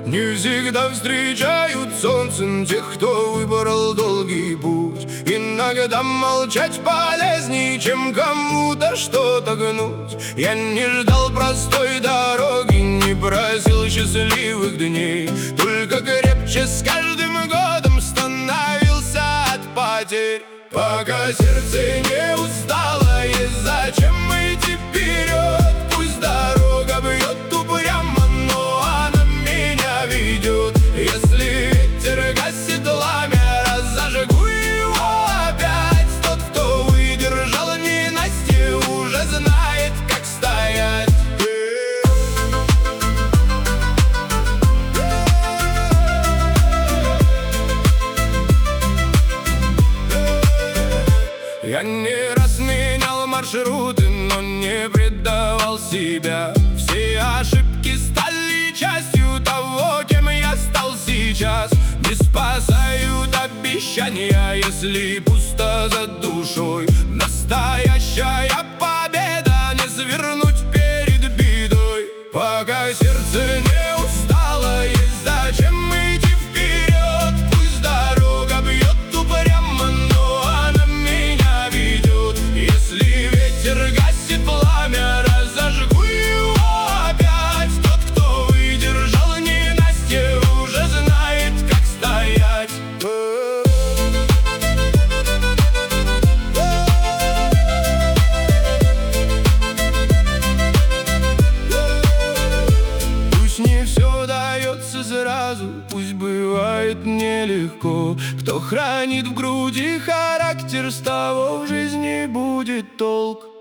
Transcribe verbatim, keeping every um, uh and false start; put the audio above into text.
Не всегда встречают солнцем тех, кто выбрал долгий путь. Иногда молчать полезнее, чем кому-то что-то гнуть. Я не ждал простой дороги, не просил счастливых дней, только крепче с каждым годом становился от потерь. Пока сердце не устало, есть зачем идти вперед. Пусть дорога бьет упрямо, но она меня ведет. Если ветер гасит пламя, разожгу его опять. Тот, кто выдержал ненастье, уже знает, как стоять. Я не раз менял маршруты, но не предавал себя. Все ошибки стали частью того, кем я стал сейчас. Не спасают обещания, если пусто за душой. Настоящая победа не свернуть перед бедой. Пока сердце не устало, есть зачем идти вперед. Пусть дорога бьет упрямо, но она меня ведет. Если ветер гасит пламя, разожгу его опять. Тот, кто выдержал ненастье, уже знает, как стоять. Пусть не все дается сразу, пусть бывает нелегко. Кто хранит в груди характер, с того в жизни будет толк.